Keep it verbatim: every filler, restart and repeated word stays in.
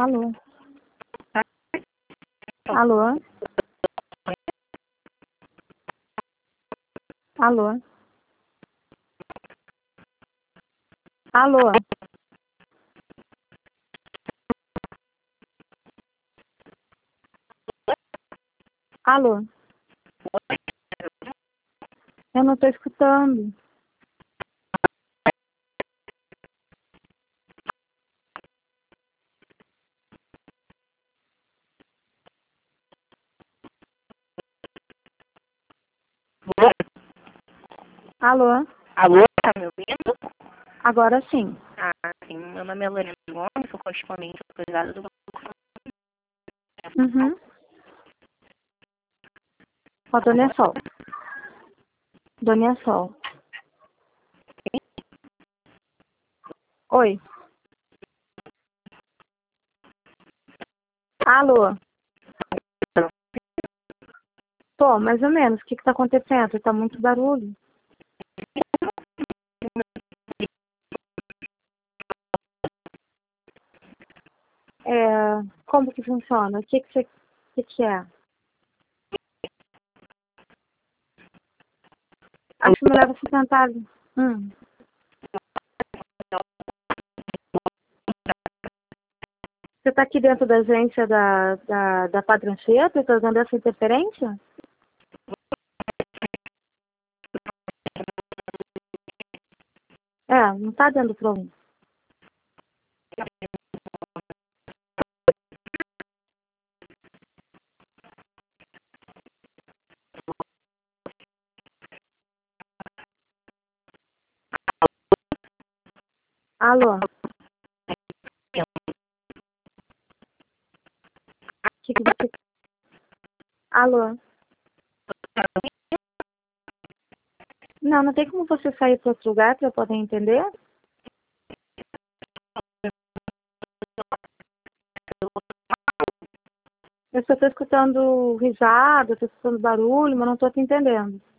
Alô? Alô? Alô? Alô? Alô? Eu não estou escutando. Alô? Alô, tá me ouvindo? Agora sim. Ah, sim. Meu nome é Lorena Gomes, sou correspondente autorizada do Banco. Uhum. Ó, Dona Sol. Dona Sol. Oi. Alô? Tô, mais ou menos. O que que tá acontecendo? Tá muito barulho. É, como que funciona? O que que você, o que que é? Acho que melhor você tentar. Hum. Você tá aqui dentro da agência da, da, da Padrancheta e tá dando essa interferência? É, não tá dando problema. Alô? O que que você... Alô? Não, não tem como você sair para outro lugar para eu poder entender? Eu só estou escutando risada, estou escutando barulho, mas não estou te entendendo.